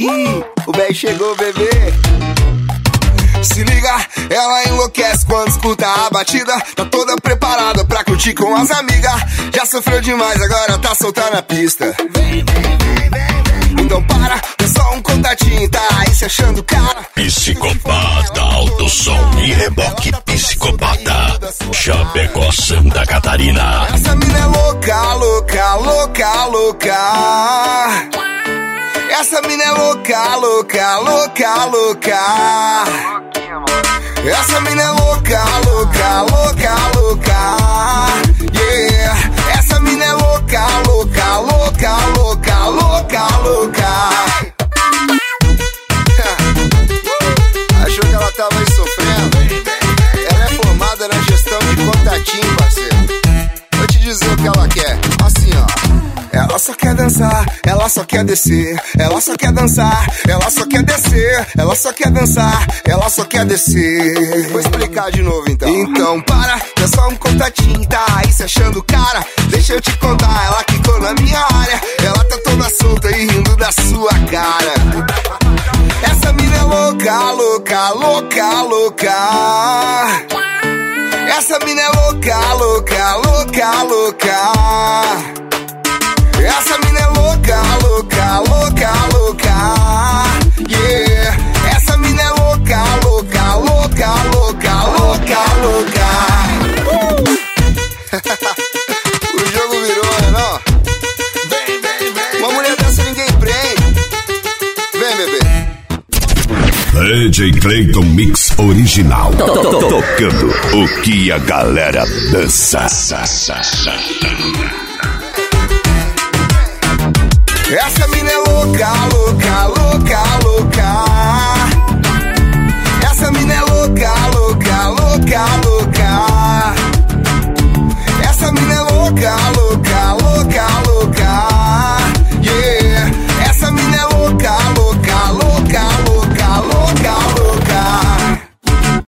Ih, o véi chegou, bebê. Se liga, ela enlouquece quando escuta a batida. Tá toda preparada pra curtir com as amigas. Já sofreu demais, agora tá solta na pista. Então para, é só um contatinho, tá aí se achando cara. Psicopata, alto som e reboque psicopata. Chapecó, Santa Catarina. Essa mina é louca, louca, louca, louca. Essa mina é louca, louca, louca, louca. Essa mina é louca, louca, louca, louca. Yeah. Essa mina é louca, louca, louca, louca, louca, louca. Achou que ela tava aí sofrendo? Ela é formada na gestão de contatinho, parceiro. Vou te dizer o que ela quer. Assim, ó. Ela só quer dançar, ela só quer descer. Ela só quer dançar, ela só quer descer. Ela só quer dançar, ela só quer descer. Vou explicar de novo então. Então para, é só um contatinho, tá aí se achando cara. Deixa eu te contar, ela quicou na minha área. Ela tá toda solta e rindo da sua cara. Essa mina é louca, louca, louca, louca. Essa mina é louca, louca, louca, louca. Essa mina é louca, louca, louca, louca. Yeah. Essa mina é louca, louca, louca, louca, louca, louca. O jogo virou, né, não? Uma mulher dessa ninguém prende. Vem, bebê. DJ Clayton Mix original. Tocando o que a galera dança. Essa mina é louca, louca, louca, louca.